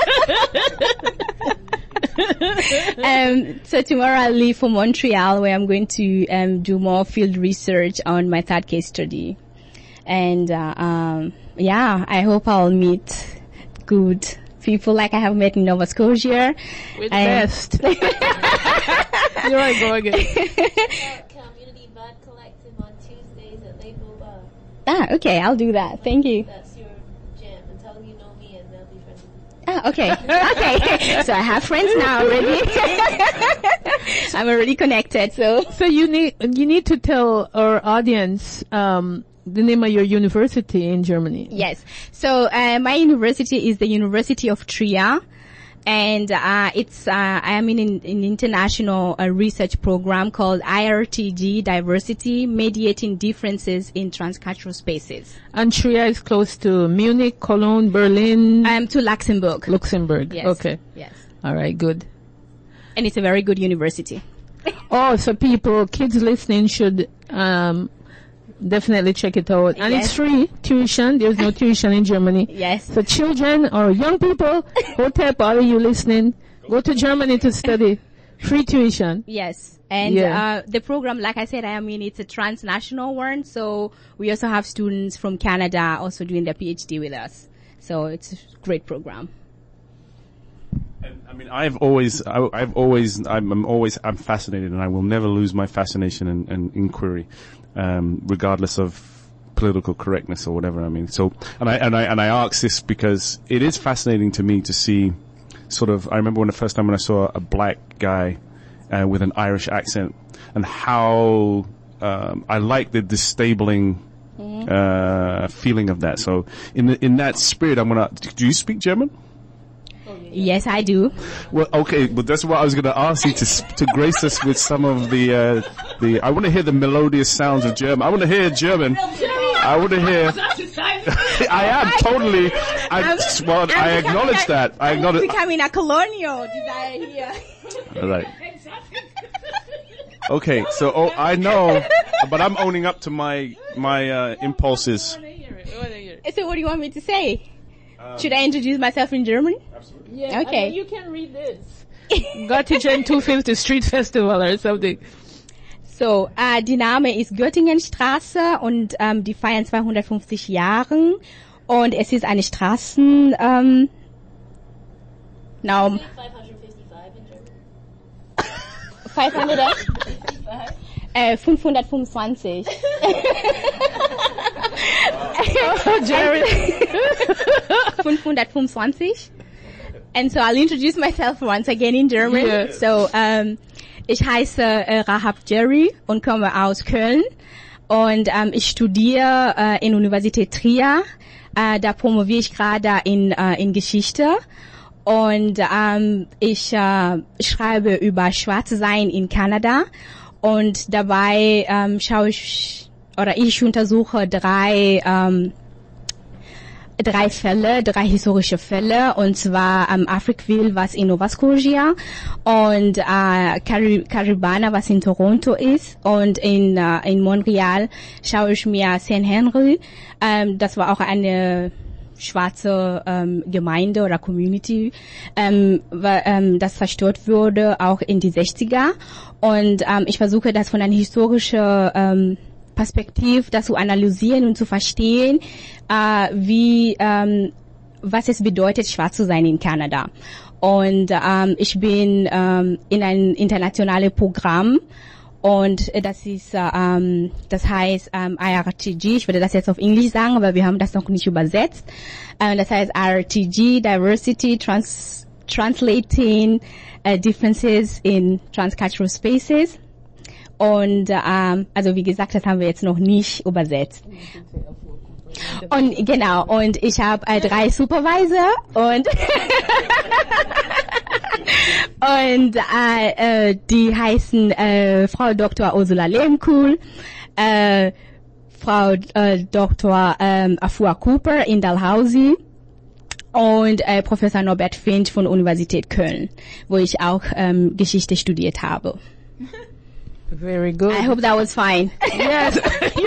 um, so tomorrow I'll leave for Montreal, where I'm going to um, do more field research on my third case study. And uh, um, yeah, I hope I'll meet good people like I have met in Nova Scotia. With best. Here I go again. Community Bud Collective on Tuesdays at Label Bar. Ah, okay, I'll do that. Thank you. That's your jam. And tell them you know me and they'll be friends with you. Ah, okay. Okay. So I have friends now already. I'm already connected, so. So you need, you need to tell our audience, um, the name of your university in Germany. Yes. So, uh, my university is the University of Trier. And, uh, it's, uh, I am in an international uh, research program called I R T G, Diversity, Mediating Differences in Transcultural Spaces. And Trier is close to Munich, Cologne, Berlin? Um, to Luxembourg. Luxembourg. Yes. Okay. Yes. All right, good. And it's a very good university. Oh, so people, kids listening should, um, definitely check it out. And yes. It's free tuition. There's no tuition in Germany. Yes. So children or young people, go tap all of you listening, go to Germany to study. Free tuition. Yes. And yeah. uh, the program, like I said, I mean, it's a transnational one. So we also have students from Canada also doing their PhD with us. So it's a great program. And, I mean, I've always, I, I've always, I'm, I'm always, I'm fascinated, and I will never lose my fascination and, and inquiry. um, regardless of political correctness or whatever. I mean, so, and I, and I, and I ask this because it is fascinating to me to see sort of, I remember when the first time when I saw a black guy, uh, with an Irish accent, and how, um, I like the disabling, uh, feeling of that. So in the, in that spirit, I'm gonna, do you speak German? Yes, I do. Well, okay, but that's what I was going to ask you to to grace us with some of the uh, the. I want to hear the melodious sounds of German. I want to hear German. I want to hear. I am totally. I well, I'm I acknowledge becoming, that. I I'm acknowledge. becoming a colonial desire here. All right. Okay, so oh, I know, but I'm owning up to my my uh, impulses. So, what do you want me to say? Um, Should I introduce myself in German? Absolutely. Yeah, okay. I mean, you can read this. Göttingen two fifty Street Festival or something. So, äh, die Name ist Göttingenstraße und ähm, die feiern zweihundertfünfzig Jahre und es ist eine Straßen ähm, now fünfhundert äh, fünfhundertfünfundzwanzig. Oh, Jerry. fünfhundertfünfundzwanzig. And so I'll introduce myself once again in German. Yeah. So, ähm, ich heiße äh, Rahab Jerry und komme aus Köln und ähm, ich studiere äh, in Universität Trier. Äh, da promoviere ich gerade in äh, in Geschichte und ähm, ich äh, schreibe über Schwarze sein in Kanada und dabei ähm, schaue ich oder ich untersuche drei ähm, drei Fälle, drei historische Fälle, und zwar ähm, Africville, was in Nova Scotia, und äh, Cari- Caribana, was in Toronto ist, und in äh, in Montreal schaue ich mir Saint Henry, ähm, das war auch eine schwarze ähm, Gemeinde oder Community, ähm, wa- ähm, das zerstört wurde, auch in die sechziger, und ähm, ich versuche das von einer historischen ähm, Perspektiv, das zu analysieren und zu verstehen, äh, wie, ähm, was es bedeutet, schwarz zu sein in Kanada. Und ähm, ich bin ähm, in ein internationales Programm und das ist, ähm, das heißt ähm, I R T G. Ich würde das jetzt auf Englisch sagen, aber wir haben das noch nicht übersetzt. Ähm, das heißt I R T G, Diversity, Trans- Translating uh, Differences in Transcultural Spaces. Und ähm, also wie gesagt, das haben wir jetzt noch nicht übersetzt. Und genau, und ich habe äh, drei Supervisor und und äh, äh, die heißen äh, Frau Doktor Ursula Lehmkuhl, äh, Frau äh, Doktor Ähm, Afua Cooper in Dalhousie und äh, Professor Norbert Finch von Universität Köln, wo ich auch ähm, Geschichte studiert habe. Very good. I hope that was fine. Yes.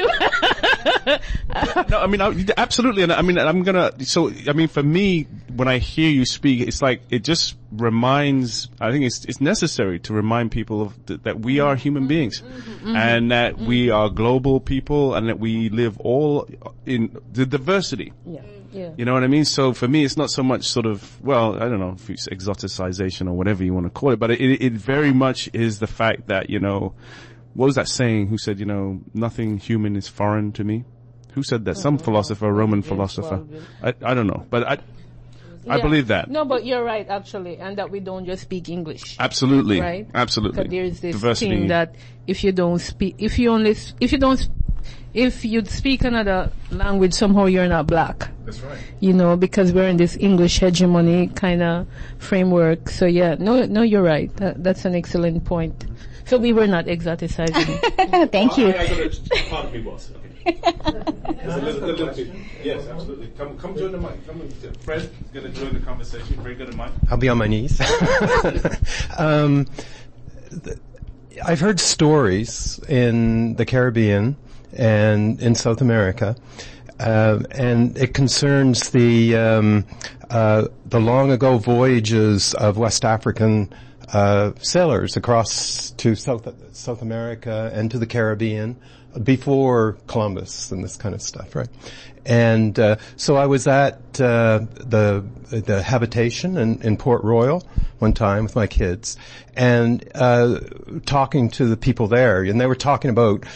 No, I mean, I, absolutely. And I mean, I'm gonna, so, I mean, for me, when I hear you speak, it's like, it just reminds, I think it's, it's necessary to remind people of th- that we are human beings, mm-hmm. and that mm-hmm. we are global people, and that we live all in the diversity. Yeah. Yeah. You know what I mean? So for me, it's not so much sort of, well, I don't know if it's exoticization or whatever you want to call it, but it, it very much is the fact that, you know, what was that saying? Who said, you know, nothing human is foreign to me? Who said that? Some philosopher, Roman philosopher. I, I don't know, but I, I Yeah. believe that. No, but you're right, actually, and that we don't just speak English. Absolutely. Right? Absolutely. Because there's this Diversity. thing that if you don't speak, if you only, s- if you don't, s- if you speak another language, somehow you're not black. That's right. You know, because we're in this English hegemony kind of framework. So yeah, no, no, you're right. That, that's an excellent point. So we were not exoticizing. Thank you. I, I gotta, pardon me, boss. Okay. There's a little, a little bit. Yes, absolutely. Come, come join the mic. Come and, Fred's going to join the conversation. Very good at mic. I'll be on my knees. um, th- I've heard stories in the Caribbean and in South America, uh, and it concerns the um, uh, the long ago voyages of West African uh, sailors across to South South America and to the Caribbean before Columbus and this kind of stuff, right? And uh, so I was at uh, the the habitation in, in Port Royal one time with my kids, and uh, talking to the people there, and they were talking about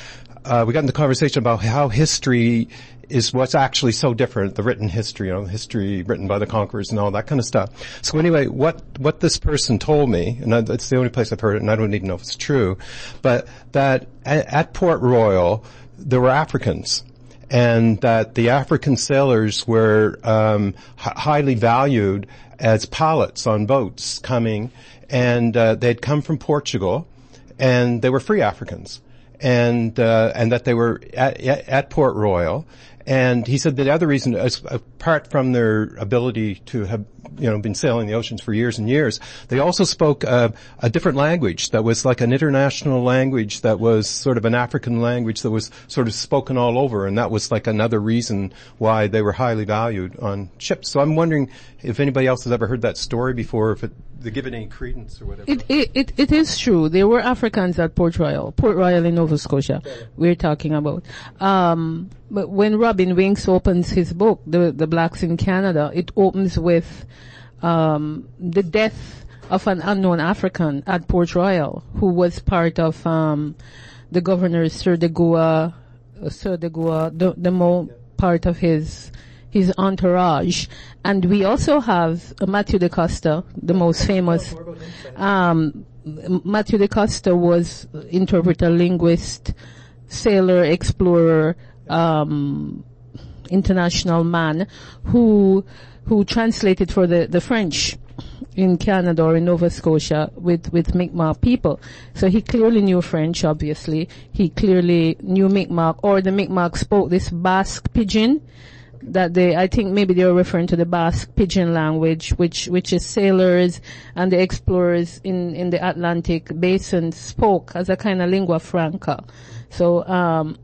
uh, we got into conversation about how history is what's actually so different, the written history, you know, history written by the conquerors and all that kind of stuff. So anyway, what, what this person told me, and it's the only place I've heard it, and I don't even know if it's true, but that at, at Port Royal, there were Africans, and that the African sailors were um, h- highly valued as pilots on boats coming, and uh, they'd come from Portugal, and they were free Africans, and uh, and that they were at, at Port Royal. And he said the other reason, apart from their ability to have, you know, been sailing the oceans for years and years, they also spoke uh, a different language that was like an international language that was sort of an African language that was sort of spoken all over, and that was like another reason why they were highly valued on ships. So I'm wondering if anybody else has ever heard that story before, if it, they give it any credence or whatever. It, it, it, it is true. There were Africans at Port Royal, Port Royal in Nova Scotia, we're talking about. Um, but when Robin Winks opens his book, The, the Blacks in Canada, it opens with um, the death of an unknown African at Port Royal who was part of um, the governor Sir de Goa, uh, Sir de Goa, the, the mo part of his his entourage. And we also have uh, Matthew de Costa, the most famous. Um, Matthew de Costa was interpreter, linguist, sailor, explorer, um, international man who who translated for the, the French in Canada or in Nova Scotia with, with Mi'kmaq people. So he clearly knew French, obviously. He clearly knew Mi'kmaq, or the Mi'kmaq spoke this Basque pidgin that they, I think maybe they were referring to the Basque pidgin language, which, which is sailors and the explorers in, in the Atlantic basin spoke as a kind of lingua franca. So, um,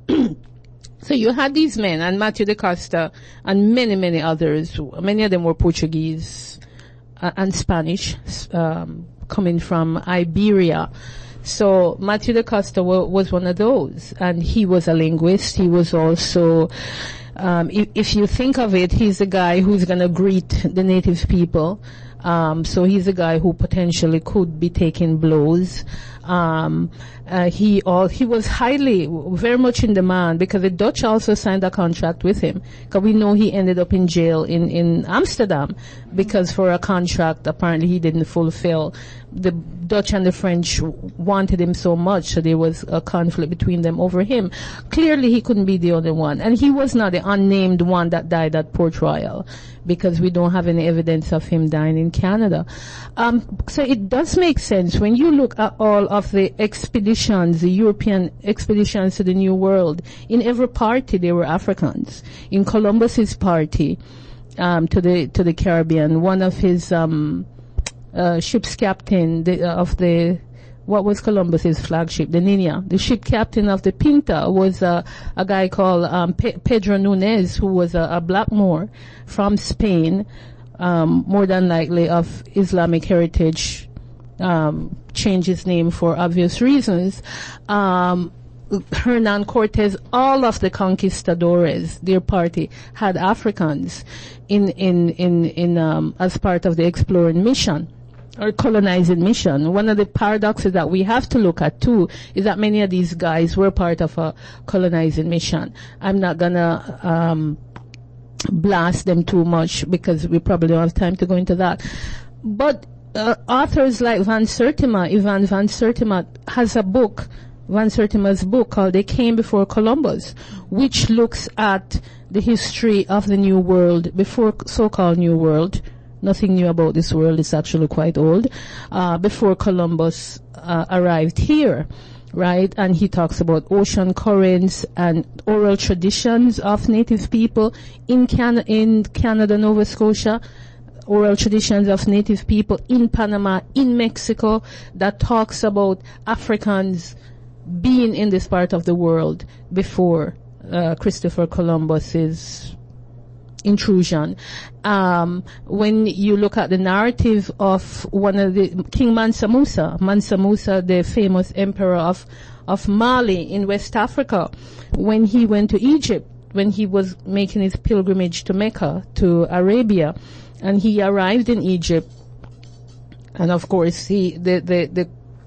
so you had these men, and Matthew de Costa and many, many others. Many of them were Portuguese uh, and Spanish, um, coming from Iberia. So Matthew de Costa w- was one of those, and he was a linguist. He was also, um, if, if you think of it, he's a guy who's going to greet the native people. Um, so he's a guy who potentially could be taking blows. Um, uh, he all, he was highly, very much in demand because the Dutch also signed a contract with him. Because we know he ended up in jail in, in Amsterdam because for a contract apparently he didn't fulfill. The Dutch and the French wanted him so much, so there was a conflict between them over him. Clearly he couldn't be the only one. And he was not the unnamed one that died at Port Royal, because we don't have any evidence of him dying in Canada. Um, so it does make sense when you look at all of the expeditions, the European expeditions to the New World. In every party there were Africans. In Columbus's party um, to the to the Caribbean, one of his um, uh, ship's captain the, uh, of the what was Columbus's flagship, the Nina. The ship captain of the Pinta was uh, a guy called um, Pe- Pedro Nunez, who was a, a Blackmore from Spain, um, more than likely of Islamic heritage, um, changed his name for obvious reasons. Um, Hernan Cortez, all of the conquistadores, their party, had Africans in, in, in, in, um, as part of the exploring mission or colonizing mission. One of the paradoxes that we have to look at too is that many of these guys were part of a colonizing mission. I'm not gonna, um, blast them too much because we probably don't have time to go into that. But, uh, authors like Van Sertima, Ivan Van Sertima, has a book, Van Sertima's book called They Came Before Columbus, which looks at the history of the New World before so-called New World. Nothing new about this world. It's actually quite old. Uh, before Columbus uh, arrived here, right? And he talks about ocean currents and oral traditions of native people in Can- in Canada, Nova Scotia. Oral traditions of native people in Panama, in Mexico, that talks about Africans being in this part of the world before uh, Christopher Columbus's intrusion. Um, when you look at the narrative of one of the King Mansa Musa, Mansa Musa, the famous emperor of of Mali in West Africa, when he went to Egypt, when he was making his pilgrimage to Mecca, to Arabia, and he arrived in Egypt, and of course he the the, the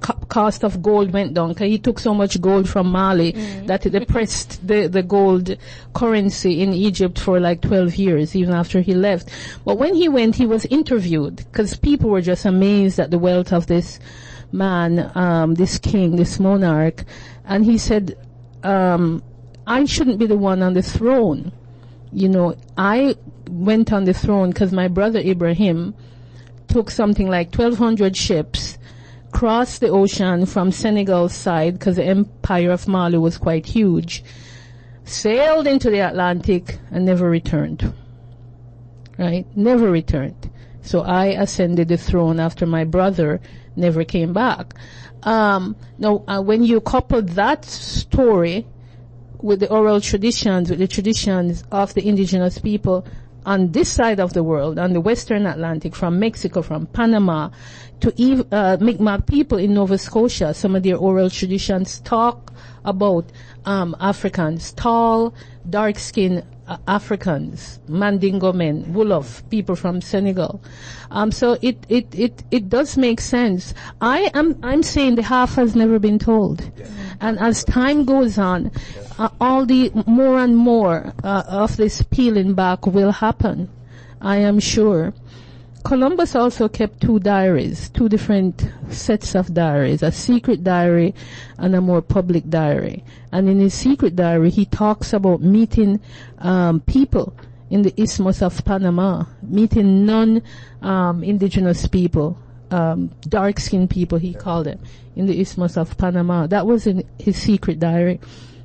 co- cost of gold went down, because he took so much gold from Mali mm. that it depressed the, the gold currency in Egypt for like twelve years, even after he left. But when he went, he was interviewed, because people were just amazed at the wealth of this man, um, this king, this monarch. And he said, um, I shouldn't be the one on the throne. You know, I went on the throne because my brother Ibrahim took something like twelve hundred ships, crossed the ocean from Senegal's side, because the empire of Mali was quite huge, sailed into the Atlantic and never returned. Right? Never returned. So I ascended the throne after my brother never came back. Um, now, uh, when you couple that story with the oral traditions, with the traditions of the indigenous people on this side of the world, on the Western Atlantic, from Mexico, from Panama, to ev- uh, Mi'kmaq people in Nova Scotia, some of their oral traditions talk about um, Africans, tall, dark-skinned uh, Africans, Mandingo men, Wolof, people from Senegal. Um, so it, it, it, it does make sense. I am, I'm saying the half has never been told. Yeah. And as time goes on, uh, all the more and more uh, of this peeling back will happen. I am sure. Columbus also kept two diaries, two different sets of diaries, a secret diary and a more public diary. And in his secret diary, he talks about meeting um, people in the Isthmus of Panama, meeting non-indigenous um, people, um, dark-skinned people, he called them, in the Isthmus of Panama. That was in his secret diary.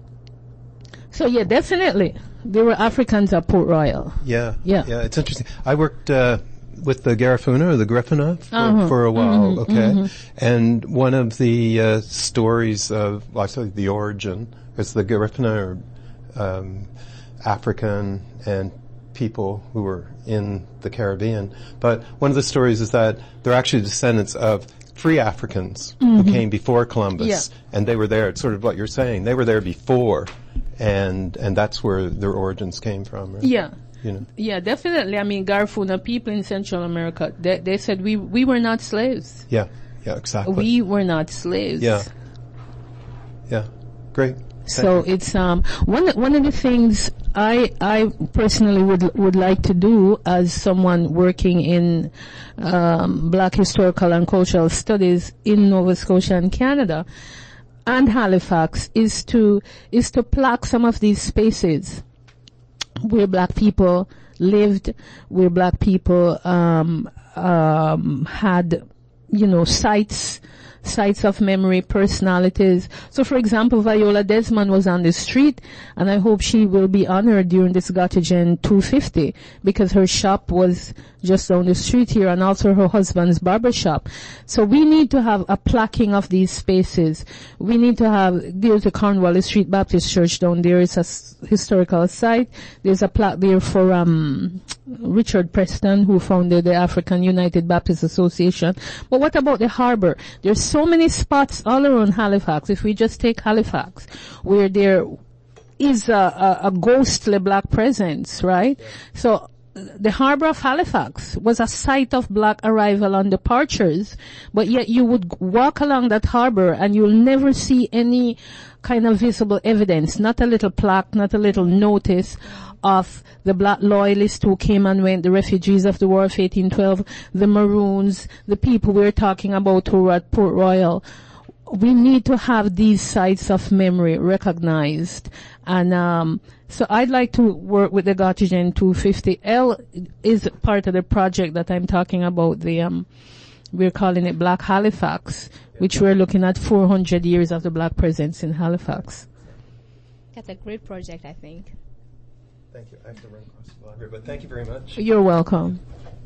So, yeah, definitely, there were Africans at Port Royal. Yeah, yeah, yeah. It's interesting. I worked uh, with the Garifuna or the Griffina for, uh-huh. for a while. Mm-hmm, okay, mm-hmm. And one of the uh, stories of, well, I say the origin, is the Garifuna are um, African and people who were in the Caribbean. But one of the stories is that they're actually descendants of free Africans mm-hmm. who came before Columbus, yeah. and they were there. It's sort of what you're saying. They were there before, and and that's where their origins came from. Right? Yeah. You know. Yeah, definitely. I mean, Garifuna people in Central America, they, they said we we were not slaves. Yeah, yeah, exactly. We were not slaves. Yeah. Yeah. Great. So it's um one one of the things I I personally would would like to do as someone working in um, Black historical and cultural studies in Nova Scotia and Canada and Halifax is to is to plaque some of these spaces where Black people lived, where Black people um um had, you know, sites sites of memory, personalities. So, for example, Viola Desmond was on the street, and I hope she will be honored during this Gottingen two fifty, because her shop was just down the street here, and also her husband's barber shop. So we need to have a plaquing of these spaces. We need to have, there's a Cornwallis Street Baptist Church down there. It's a s- historical site. There's a plaque there for um Richard Preston, who founded the African United Baptist Association. But what about the harbor? There's so many spots all around Halifax. If we just take Halifax, where there is a, a, a ghostly Black presence, right? Yeah. So the harbor of Halifax was a site of Black arrival and departures, but yet you would walk along that harbor and you'll never see any kind of visible evidence, not a little plaque, not a little notice of the Black loyalists who came and went, the refugees of the War of eighteen twelve, the Maroons, the people we're talking about who were at Port Royal. We need to have these sites of memory recognized. And um so I'd like to work with the Gottingen two fifty. L is part of the project that I'm talking about. The um we're calling it Black Halifax, which we're looking at four hundred years of the Black presence in Halifax. That's a great project, I think. Thank you. I have to run across the library, but thank you very much. You're welcome.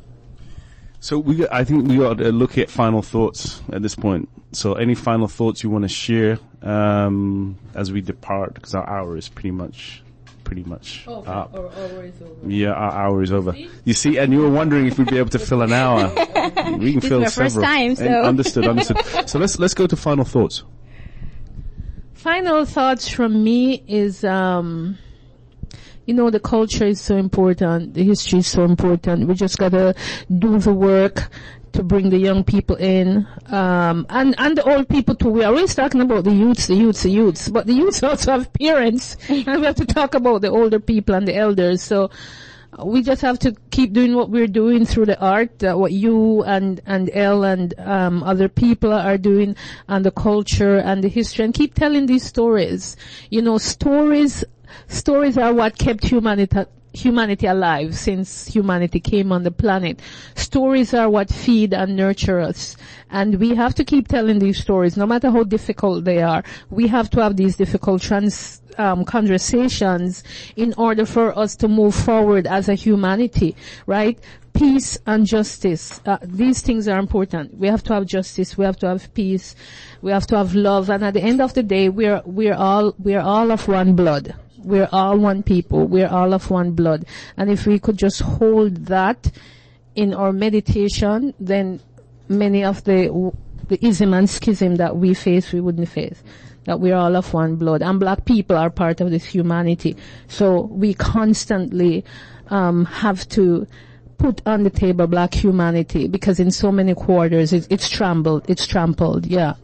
So we, I think we ought to look at final thoughts at this point. So any final thoughts you want to share um, as we depart, because our hour is pretty much, pretty much oh, up. Our hour is over. Yeah, our hour is over. You see, and you were wondering if we'd be able to fill an hour. We can this fill is my several. First time, so. And understood, understood. So let's let's go to final thoughts. Final thoughts from me is, um, you know, the culture is so important, the history is so important. We just gotta do the work to bring the young people in, um, and, and the old people too. We're always talking about the youths, the youths, the youths, but the youths also have parents, and we have to talk about the older people and the elders. So we just have to keep doing what we're doing through the art, uh, what you and, and Elle and, um, other people are doing, and the culture and the history, and keep telling these stories. You know, stories, stories are what kept humanity, humanity alive since humanity came on the planet. Stories are what feed and nurture us. And we have to keep telling these stories, no matter how difficult they are. We have to have these difficult trans, um, conversations in order for us to move forward as a humanity, right? Peace and justice. Uh, these things are important. We have to have justice. We have to have peace. We have to have love. And at the end of the day, we're, we're all, we're all of one blood. We're all one people. We're all of one blood. And if we could just hold that in our meditation, then many of the, the ism and schism that we face, we wouldn't face. That we're all of one blood. And black people are part of this humanity. So we constantly, um, have to put on the table black humanity, because in so many quarters it, it's trampled, it's trampled, yeah.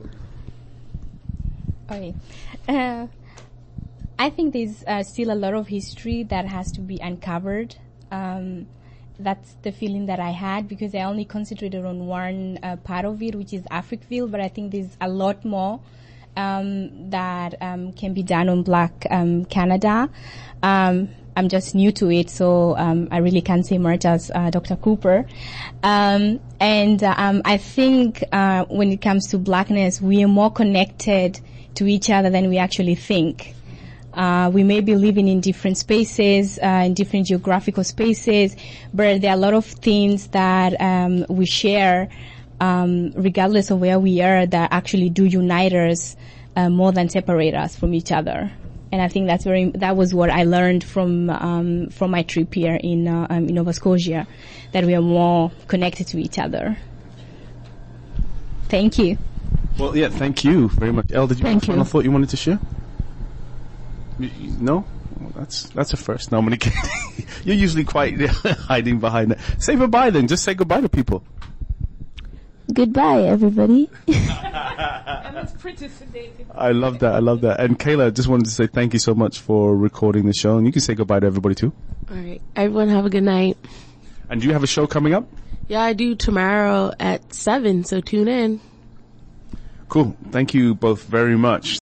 Okay. Uh, I think there's uh, still a lot of history that has to be uncovered. Um, that's the feeling that I had, because I only concentrated on one uh, part of it, which is Africville, but I think there's a lot more um, that um, can be done on Black um, Canada. Um, I'm just new to it, so um, I really can't say much as uh, Doctor Cooper. Um, and uh, um, I think uh, when it comes to blackness, we are more connected to each other than we actually think. Uh, we may be living in different spaces, uh, in different geographical spaces, but there are a lot of things that um, we share, um, regardless of where we are, that actually do unite us uh, more than separate us from each other. And I think that's very, that was what I learned from, um, from my trip here in, uh, um, in Nova Scotia, that we are more connected to each other. Thank you. Well, yeah, thank you very much. Elle, did you Thank have a final you. thought you wanted to share? Y- y- No? Well, that's, that's a first. No, I'm only kidding. You're usually quite hiding behind that. Say goodbye then. Just say goodbye to people. Goodbye, everybody. I love that. I love that. And Kayla, just wanted to say thank you so much for recording the show. And you can say goodbye to everybody too. All right. Everyone have a good night. And do you have a show coming up? Yeah, I do tomorrow at seven, so tune in. Cool. Thank you both very much.